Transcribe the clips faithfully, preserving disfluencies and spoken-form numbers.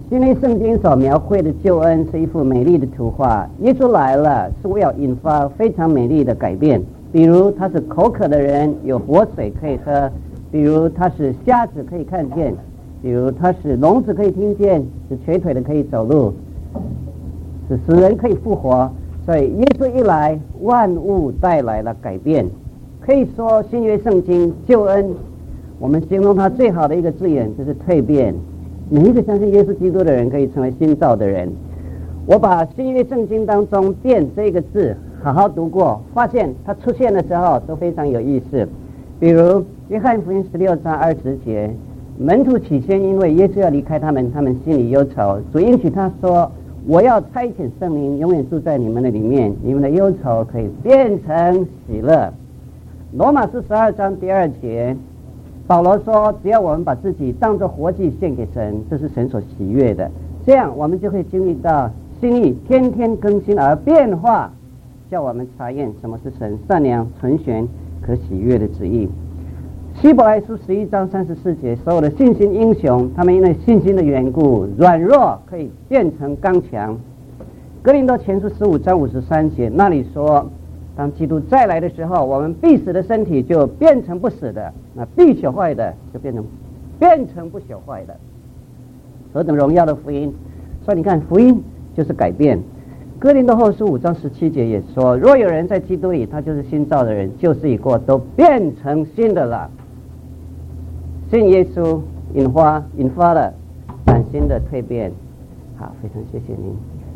新约圣经所描绘的救恩是一幅美丽的图画，耶稣来了是为了引发非常美丽的改变，比如他是口渴的人有活水可以喝，比如他是瞎子可以看见，比如他是聋子可以听见，是瘸腿的可以走路，是死人可以复活。所以耶稣一来，万物带来了改变。可以说新约圣经救恩，我们形容它最好的一个字眼就是蜕变。每一个相信耶稣基督的人可以成为新造的人。我把新约圣经当中变这个字好好读过，发现它出现的时候都非常有意思。比如约翰福音十六章二十节，门徒起先因为耶稣要离开他们，他们心里忧愁，主应许他说，我要差遣圣灵永远住在你们的里面，你们的忧愁可以变成喜乐。罗马书十二章第二节，保罗说，只要我们把自己当作活祭献给神，这是神所喜悦的，这样我们就会经历到心意天天更新而变化，叫我们查验什么是神善良纯全可喜悦的旨意。希伯来书十一章三十四节，所有的信心英雄，他们因为信心的缘故，软弱可以变成刚强。哥林多前书十五章五十三节，那里说，当基督再来的时候，我们必死的身体就变成不死的，那必朽坏的就变成变成不朽坏的。何等荣耀的福音！所以你看，福音就是改变。哥林多后书五章十七节也说，若有人在基督里，他就是新造的人，旧事已过，都变成新的了。信耶稣引发引发了崭新的蜕变。好，非常谢谢您。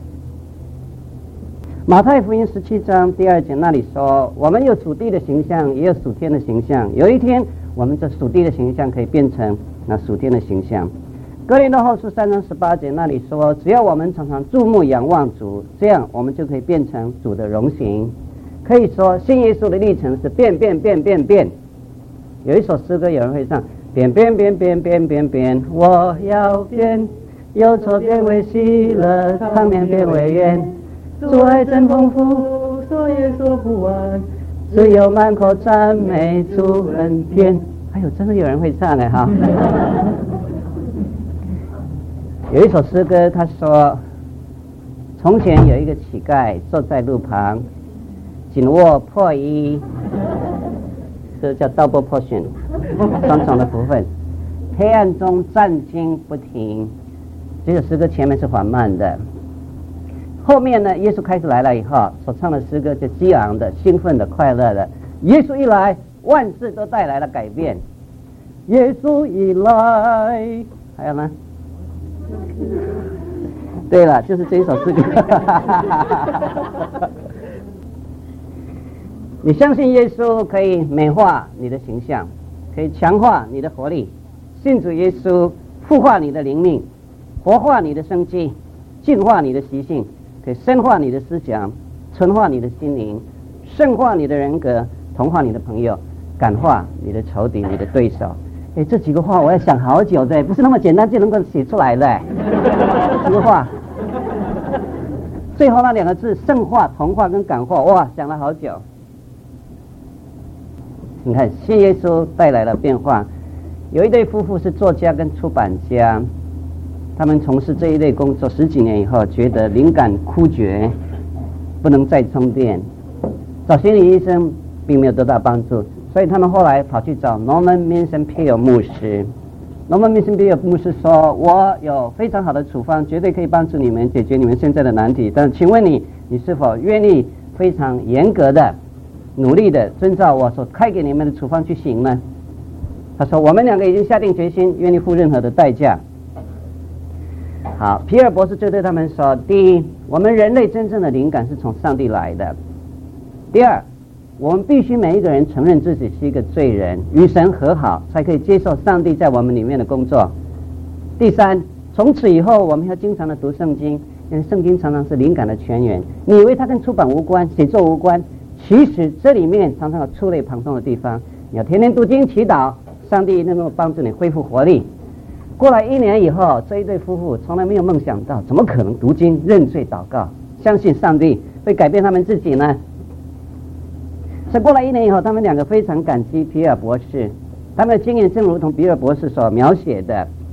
马太福音十七章第二节那里说，我们有属地的形象，也有属天的形象，有一天我们这属地的形象可以变成那属天的形象。哥林多后书三章十八节那里说，只要我们常常注目仰望主，这样我们就可以变成主的荣形。可以说信耶稣的历程是变变变变变。有一首诗歌有人会唱，变变变变变变变，我要变，忧愁变为喜乐，场面变为圆，主爱真丰富，说也说不完，只有满口赞美主恩典。哎呦，真的有人会唱的哈。有一首诗歌，他说，从前有一个乞丐坐在路旁，紧握破衣，这叫 double portion， 双重的福分，黑暗中战惊不停。这首诗歌前面是缓慢的，后面呢，耶稣开始来了以后，所唱的诗歌就激昂的、兴奋的、快乐的。耶稣一来，万事都带来了改变。耶稣一来，还有呢？对了，就是这一首诗歌。你相信耶稣可以美化你的形象，可以强化你的活力，信主耶稣复化你的灵命，活化你的生机，净化你的习性，可以深化你的思想，纯化你的心灵，圣化你的人格，同化你的朋友，感化你的仇敌、你的对手。哎，这几个话我要想好久的，不是那么简单就能够写出来的。这几个话，最后那两个字圣化、同化跟感化，哇，想了好久。你看，信耶稣带来了变化。有一对夫妇是作家跟出版家，他们从事这一类工作十几年以后，觉得灵感枯竭，不能再充电，找心理医生并没有得到帮助。所以他们后来跑去找 Norman Vincent Peale 牧师。Norman Vincent Peale 牧师说，我有非常好的处方，绝对可以帮助你们解决你们现在的难题，但请问你，你是否愿意非常严格的努力的遵照我所开给你们的处方去行呢？他说，我们两个已经下定决心，愿意付任何的代价。好，皮尔博士就对他们说，第一，我们人类真正的灵感是从上帝来的。第二，我们必须每一个人承认自己是一个罪人，与神和好，才可以接受上帝在我们里面的工作。第三，从此以后我们要经常的读圣经，因为圣经常常是灵感的泉源。你以为它跟出版无关、写作无关，其实这里面常常有触类旁通的地方。你要天天读经祈祷，上帝能够帮助你恢复活力。过了一年以后，这一对夫妇从来没有梦想到，怎么可能读经、认罪、祷告，相信上帝会改变他们自己呢？所以过了一年以后，他们两个非常感激皮尔博士。他们的经验正如同比尔博士所描写的，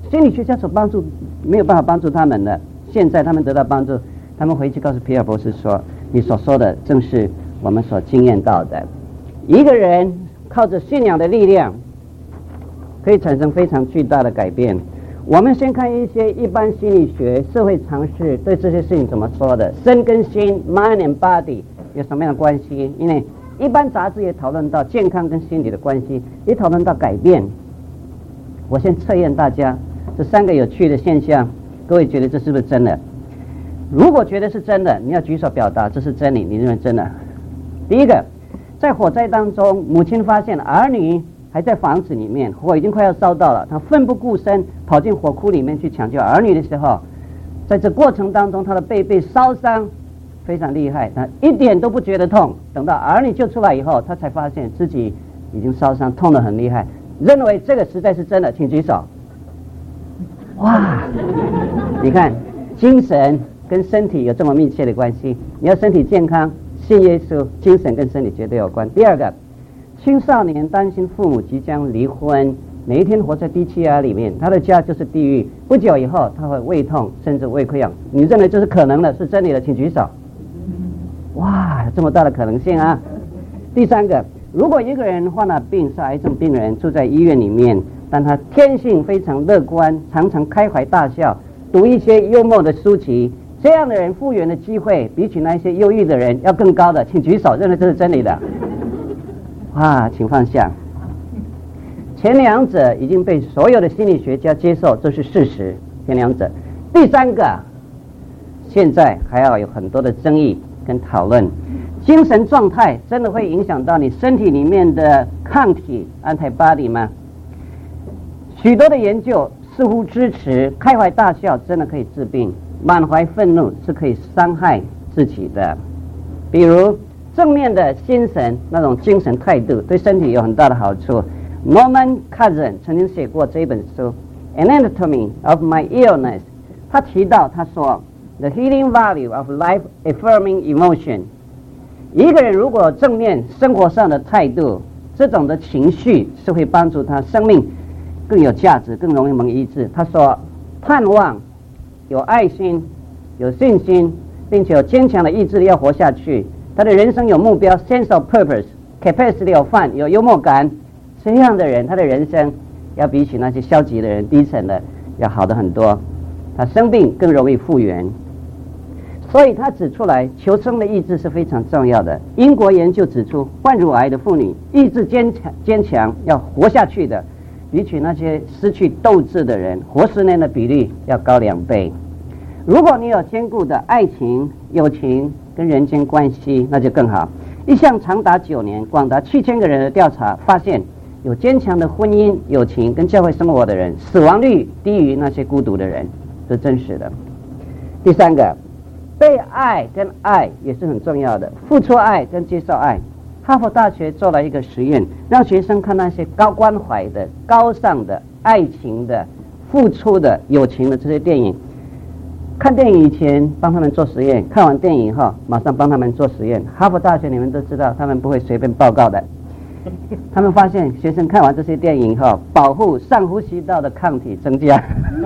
心理学家所帮助没有办法帮助他们的，现在他们得到帮助，他们回去告诉皮尔博士说，你所说的正是我们所经验到的。一个人靠着信仰的力量可以产生非常巨大的改变。我们先看一些一般心理学社会常识对这些事情怎么说的。身跟心 mind and body 有什么样的关系？因为一般杂志也讨论到健康跟心理的关系，也讨论到改变。我先测验大家这三个有趣的现象，各位觉得这是不是真的？如果觉得是真的，你要举手表达这是真理，你认为真的。第一个，在火灾当中，母亲发现儿女还在房子里面，火已经快要烧到了，她奋不顾身跑进火窟里面去抢救儿女的时候，在这过程当中，她的背被烧伤非常厉害，她一点都不觉得痛。等到儿女救出来以后，她才发现自己已经烧伤，痛得很厉害。认为这个实在是真的，请举手。哇，你看，精神跟身体有这么密切的关系。你要身体健康，信耶稣，精神跟身体绝对有关。第二个，青少年担心父母即将离婚，每一天活在低气压里面，他的家就是地狱。不久以后他会胃痛，甚至胃溃疡。你认为这是可能的，是真理的，请举手。哇，这么大的可能性啊！第三个，如果一个人患了病，是癌症病人，住在医院里面，但他天性非常乐观，常常开怀大笑，读一些幽默的书籍，这样的人复原的机会比起那些忧郁的人要更高的，请举手，认为这是真理的。哇，请放下。前两者已经被所有的心理学家接受，这是事实。前两者，第三个，现在还要有很多的争议跟讨论。精神状态真的会影响到你身体里面的抗体 antibody 吗？许多的研究似乎支持开怀大笑真的可以治病，满怀愤怒是可以伤害自己的。比如正面的心神那种精神态度对身体有很大的好处。Norman Cousin 曾经写过这一本书 An Anatomy of My Illness， 他提到他说 The healing value of life affirming emotion， 一个人如果正面生活上的态度，这种的情绪是会帮助他生命更有价值，更容易蒙医治。他说盼望，有爱心，有信心，并且有坚强的意志力要活下去，他的人生有目标 sense of purpose， capacity of fun， 有幽默感，这样的人他的人生要比起那些消极的人低沉的要好的很多，他生病更容易复原。所以他指出来求生的意志是非常重要的。英国研究指出，患乳癌的妇女意志坚强坚强要活下去的，比起那些失去斗志的人活十年的比例要高两倍。如果你有坚固的爱情、友情跟人间关系，那就更好。一项长达九年、广达七千个人的调查发现，有坚强的婚姻、友情跟教会生活的人，死亡率低于那些孤独的人，是真实的。第三个，被爱跟爱也是很重要的，付出爱跟接受爱。哈佛大学做了一个实验，让学生看那些高关怀的、高尚的、爱情的、付出的、友情的这些电影。看电影以前帮他们做实验，看完电影以后马上帮他们做实验。哈佛大学你们都知道，他们不会随便报告的。他们发现学生看完这些电影以后，保护上呼吸道的抗体增加。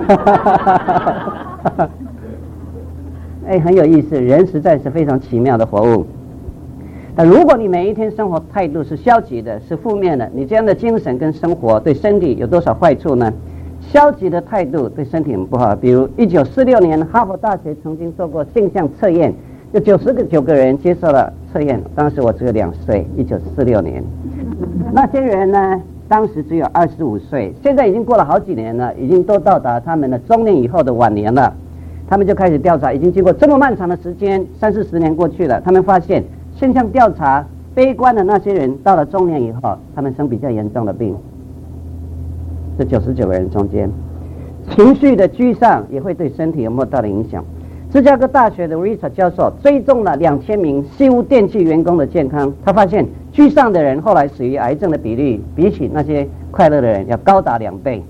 哎，很有意思，人实在是非常奇妙的活物。但如果你每一天生活态度是消极的，是负面的，你这样的精神跟生活对身体有多少坏处呢？消极的态度对身体很不好。比如一九四六年哈佛大学曾经做过性向测验，有九十个九个人接受了测验，当时我只有两岁，一九四六年。那些人呢，当时只有二十五岁，现在已经过了好几年了，已经都到达他们的中年以后的晚年了。他们就开始调查，已经经过这么漫长的时间，三四十年过去了，他们发现现象调查悲观的那些人到了中年以后，他们生比较严重的病。这九十九个人中间，情绪的居上也会对身体有莫大的影响。芝加哥大学的 Rita 教授追踪了两千名西屋电器员工的健康，他发现居上的人后来死于癌症的比例比起那些快乐的人要高达两倍。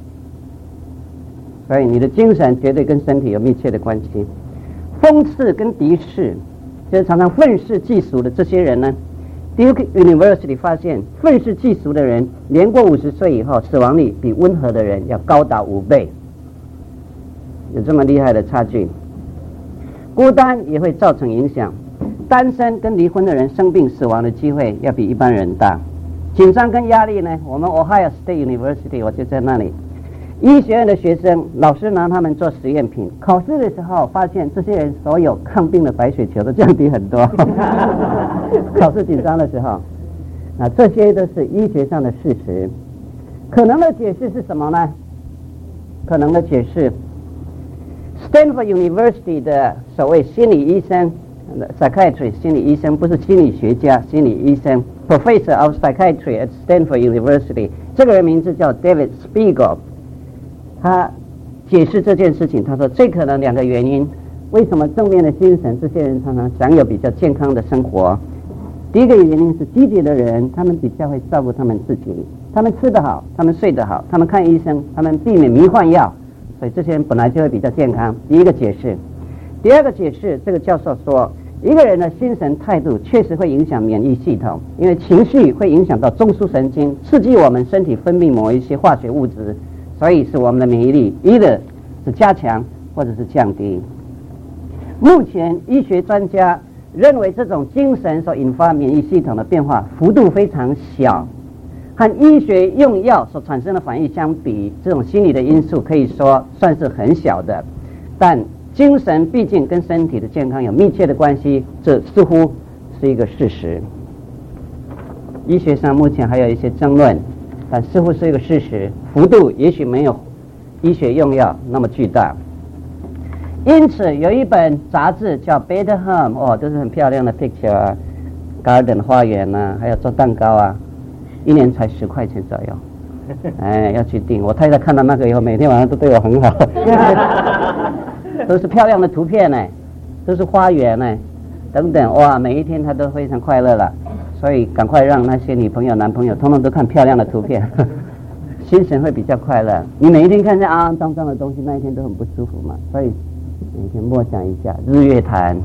所以你的精神绝对跟身体有密切的关系。讽刺跟敌视，就是常常愤世嫉俗的这些人呢， Duke University 发现愤世嫉俗的人年过五十岁以后死亡率比温和的人要高达五倍。 有这么厉害的差距。孤单也会造成影响，单身跟离婚的人生病死亡的机会要比一般人大。紧张跟压力呢，我们 Ohio State University 我就在那里，医学院的学生老师拿他们做实验品，考试的时候发现这些人所有抗病的白血球都降低很多考试紧张的时候，那这些都是医学上的事实。可能的解释是什么呢？可能的解释 Stanford University 的所谓心理医生 psychiatrist 心理医生，不是心理学家，心理医生 Professor of Psychiatry at Stanford University， 这个人名字叫 David Spiegel。 他解释这件事情，他说最可能两个原因，为什么正面的精神这些人常常享有比较健康的生活。第一个原因是积极的人他们比较会照顾他们自己，他们吃得好，他们睡得好，他们看医生，他们避免迷幻药，所以这些人本来就会比较健康。第一个解释。第二个解释，这个教授说一个人的精神态度确实会影响免疫系统，因为情绪会影响到中枢神经，刺激我们身体分泌某一些化学物质，所以使我们的免疫力 either 是加强或者是降低。目前医学专家认为这种精神所引发免疫系统的变化幅度非常小，和医学用药所产生的反应相比，这种心理的因素可以说算是很小的。但精神毕竟跟身体的健康有密切的关系，这似乎是一个事实。医学上目前还有一些争论，但似乎是一个事实，幅度也许没有医学用药那么巨大。因此有一本杂志叫 Better Home， 哦，都是很漂亮的 picture 啊 ，garden 花园啊，还有做蛋糕啊，一年才十块钱左右。哎，要去订。我太太看到那个以后，每天晚上都对我很好。都是漂亮的图片呢，都是花园呢，等等，哇，每一天她都非常快乐了。所以赶快让那些女朋友、男朋友通通都看漂亮的图片，心神会比较快乐。你每一天看见肮肮脏脏的东西，那一天都很不舒服嘛。所以每天默想一下日月潭、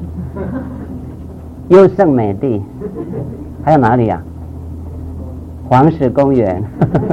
优胜美地，还有哪里啊？黄石公园、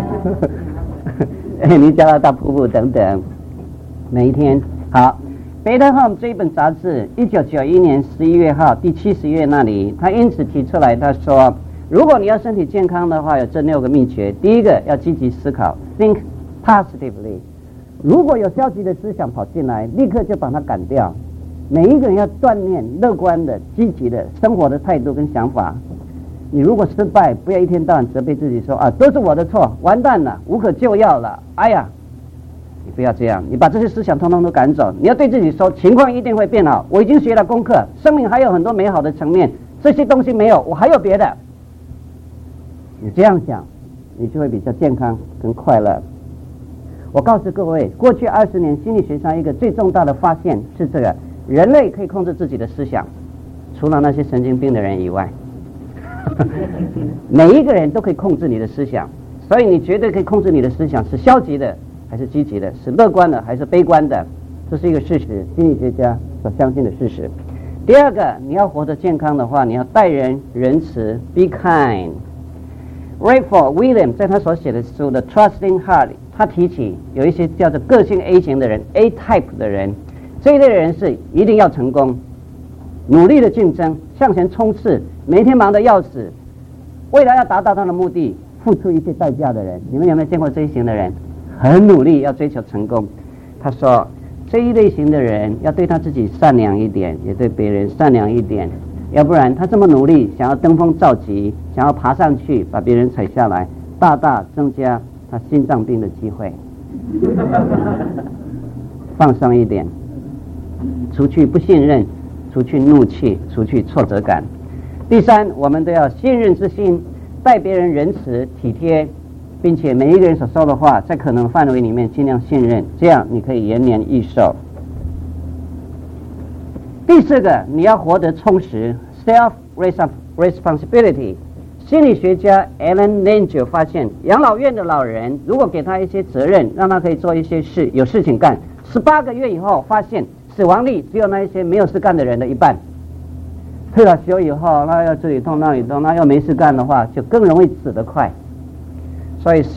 尼加拉大瀑布等等。每一天好。Better Home 这一本杂志，一九九一年十一月号第七十页那里，他因此提出来，他说，如果你要身体健康的话，有这六个秘诀。第一个，要积极思考 ，think positively。如果有消极的思想跑进来，立刻就把它赶掉。每一个人要锻炼乐观的、积极的生活的态度跟想法。你如果失败，不要一天到晚责备自己说啊，都是我的错，完蛋了，无可救药了，哎呀。你不要这样，你把这些思想通通都赶走。你要对自己说，情况一定会变好。我已经学了功课，生命还有很多美好的层面，这些东西没有，我还有别的。你这样想，你就会比较健康跟快乐。我告诉各位，过去二十年心理学上一个最重大的发现是这个：人类可以控制自己的思想，除了那些神经病的人以外，每一个人都可以控制你的思想。所以你绝对可以控制你的思想，是消极的还是积极的，是乐观的还是悲观的，这是一个事实，心理学家所相信的事实。第二个，你要活得健康的话，你要待人仁慈 ，be kind。Rayford Williams 在他所写的书的 Trusting Heart， 他提起有一些叫做个性 A 型的人 ，A type 的人，这一类人是一定要成功，努力的竞争，向前冲刺，每天忙得要死，为了要达到他的目的，付出一些代价的人。你们有没有见过这一型的人？很努力要追求成功。他说这一类型的人要对他自己善良一点，也对别人善良一点，要不然他这么努力想要登峰造极，想要爬上去把别人踩下来，大大增加他心脏病的机会。放松一点，除去不信任，除去怒气，除去挫折感。第三，我们都要信任之心，待别人仁慈体贴，并且每一个人所说的话在可能范围里面尽量信任，这样你可以延年益寿。第四个，你要活得充实 self responsibility。 心理学家 Alan Langer 发现，养老院的老人如果给他一些责任，让他可以做一些事，有事情干，十八个月以后发现死亡率只有那一些没有事干的人的一半。退了休以后，他要这里痛那里痛，那要没事干的话就更容易死得快。所以 self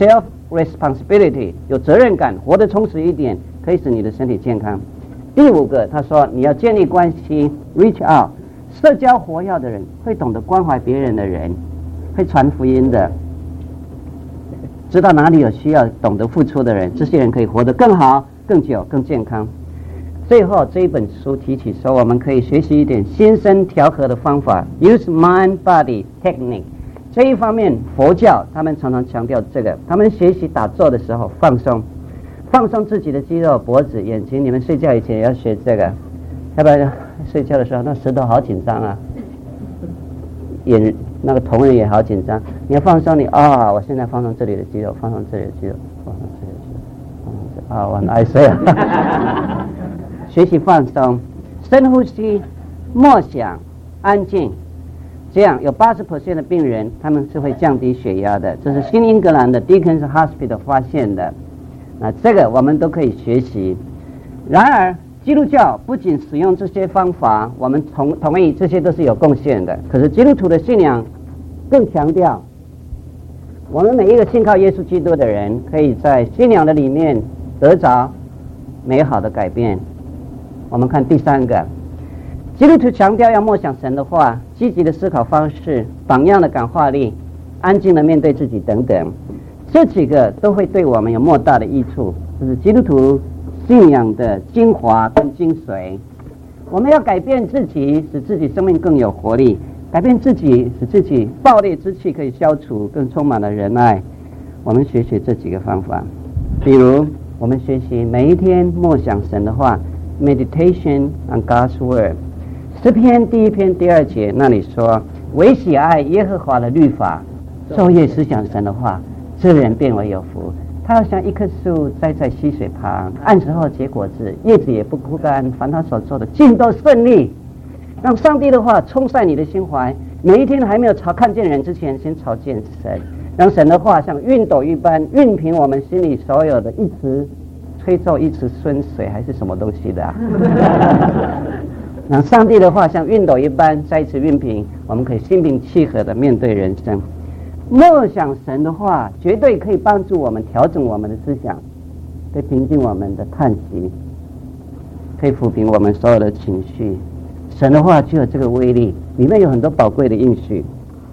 responsibility， 有责任感，活得充实一点，可以使你的身体健康。第五个，他说你要建立关系 ，reach out， 社交活跃的人，会懂得关怀别人的人，会传福音的，知道哪里有需要，懂得付出的人，这些人可以活得更好、更久、更健康。最后这一本书提起说，我们可以学习一点心身调和的方法 ，use mind body technique。这一方面，佛教他们常常强调这个，他们学习打坐的时候放松，放松自己的肌肉、脖子、眼睛。你们睡觉以前也要学这个，要不然睡觉的时候那舌头好紧张啊，眼那个瞳仁也好紧张。你要放松你啊、哦，我现在放松这里的肌肉，放松这里的肌肉，放松这里的肌肉，放松这里啊，我很爱睡啊。学习放松，深呼吸，默想，安静，这样有 百分之八十 的病人他们是会降低血压的，这是新英格兰的 Deacon's Hospital 发现的。那这个我们都可以学习。然而基督教不仅使用这些方法，我们同同意这些都是有贡献的，可是基督徒的信仰更强调我们每一个信靠耶稣基督的人可以在信仰的里面得着美好的改变。我们看第三个，基督徒强调要默想神的话，积极的思考方式，榜样的感化力，安静的面对自己等等，这几个都会对我们有莫大的益处。这是基督徒信仰的精华跟精髓。我们要改变自己，使自己生命更有活力，改变自己，使自己暴烈之气可以消除，更充满了仁爱。我们学学这几个方法，比如我们学习每一天默想神的话，Meditation on God's Word。 诗篇第一篇第二节那里说，唯喜爱耶和华的律法，昼夜思想神的话，这人便为有福。他要像一棵树栽在溪水旁，按时候结果子，叶子也不枯干，凡他所做的尽都顺利。让上帝的话冲散你的心怀，每一天还没有朝看见人之前，先朝见神，让神的话像熨斗一般熨平我们心里所有的一池吹奏一池春水还是什么东西的啊让上帝的话像熨斗一般再一次熨平，我们可以心平气和的面对人生。默想神的话绝对可以帮助我们调整我们的思想，可以平静我们的叹息，可以抚平我们所有的情绪。神的话具有这个威力，里面有很多宝贵的应许。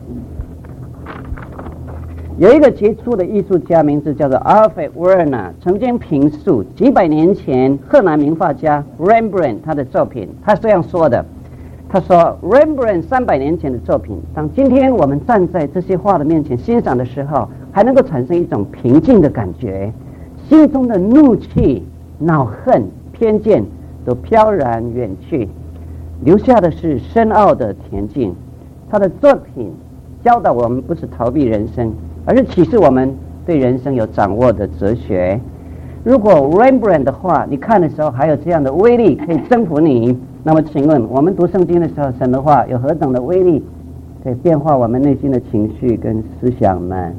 有一个杰出的艺术家，名字叫做 Alfred Werner， 曾经评述几百年前荷兰名画家 Rembrandt 他的作品。他这样说的，他说 Rembrandt 三百年前的作品，当今天我们站在这些画的面前欣赏的时候，还能够产生一种平静的感觉，心中的怒气、恼恨、偏见都飘然远去，留下的是深奥的恬静。他的作品教导我们不是逃避人生，而是启示我们对人生有掌握的哲学。如果 Rembrandt 的话你看的时候还有这样的威力可以征服你，那么请问我们读圣经的时候，神的话有何等的威力可以变化我们内心的情绪跟思想呢？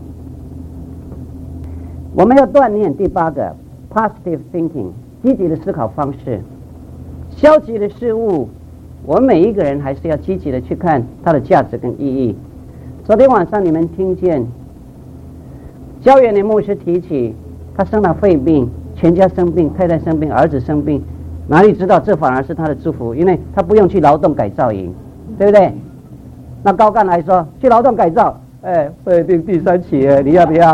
我们要锻炼第八个 positive thinking， 积极的思考方式。消极的事物我们每一个人还是要积极的去看它的价值跟意义。昨天晚上你们听见焦元年牧师提起他生了肺病，全家生病，太太生病，儿子生病，哪里知道这反而是他的祝福，因为他不用去劳动改造营，对不对？那高干来说去劳动改造，哎，肺病第三期你要不要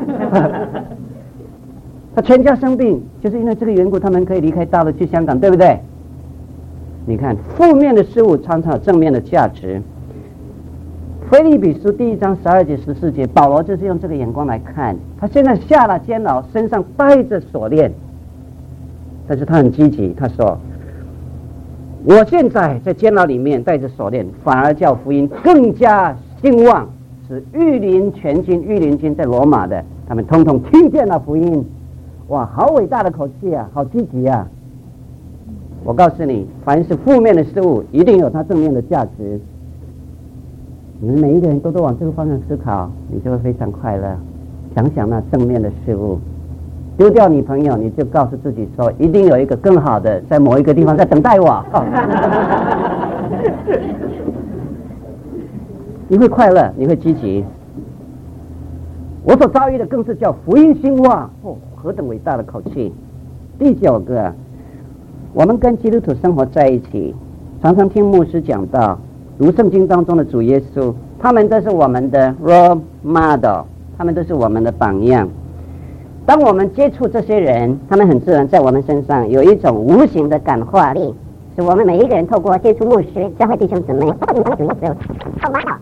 他全家生病就是因为这个缘故，他们可以离开大陆去香港，对不对？你看负面的事物常常有正面的价值。腓立比书第一章十二节十四节，保罗就是用这个眼光来看，他现在下了监牢，身上带着锁链，但是他很积极，他说我现在在监牢里面带着锁链，反而叫福音更加兴旺，使御林全军御林军在罗马的他们统统听见了福音。哇，好伟大的口气啊，好积极啊。我告诉你，凡是负面的事物一定有它正面的价值，你们每一个人都都往这个方向思考，你就会非常快乐。想想那正面的事物，丢掉女朋友，你就告诉自己说一定有一个更好的在某一个地方在等待我你会快乐，你会积极。 我所遭遇的更是叫福音兴旺，哦，何等伟大的口气！第九个，我们跟基督徒生活在一起，常常听牧师讲到，读圣经当中的主耶稣，他们都是我们的 role model， 他们都是我们的榜样。当我们接触这些人，他们很自然在我们身上有一种无形的感化力，使我们每一个人透过接触牧师、教会弟兄姊妹，包括你们的主耶稣，透过